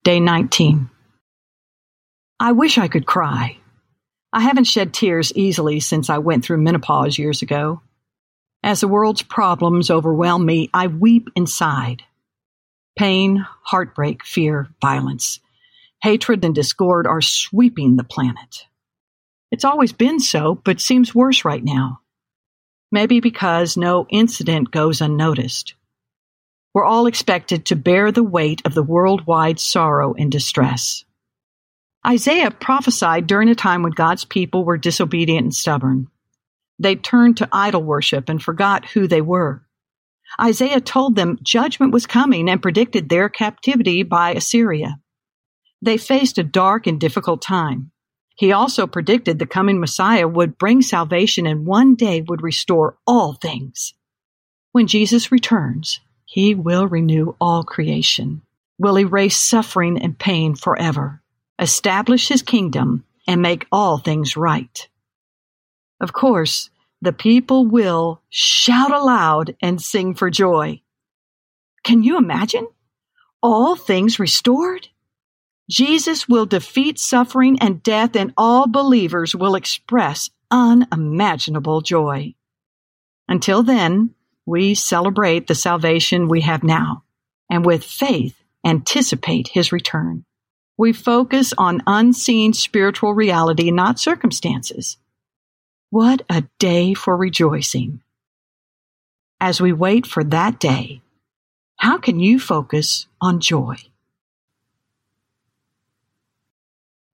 Day 19. I wish I could cry. I haven't shed tears easily since I went through menopause years ago. As the world's problems overwhelm me, I weep inside. Pain, heartbreak, fear, violence, hatred, and discord are sweeping the planet. It's always been so, but seems worse right now. Maybe because no incident goes unnoticed. We're all expected to bear the weight of the worldwide sorrow and distress. Isaiah prophesied during a time when God's people were disobedient and stubborn. They turned to idol worship and forgot who they were. Isaiah told them judgment was coming and predicted their captivity by Assyria. They faced a dark and difficult time. He also predicted the coming Messiah would bring salvation and one day would restore all things. When Jesus returns, He will renew all creation, will erase suffering and pain forever, establish His kingdom, and make all things right. Of course, the people will shout aloud and sing for joy. Can you imagine? All things restored? Jesus will defeat suffering and death, and all believers will express unimaginable joy. Until then, we celebrate the salvation we have now, and with faith anticipate His return. We focus on unseen spiritual reality, not circumstances. What a day for rejoicing. As we wait for that day, how can you focus on joy?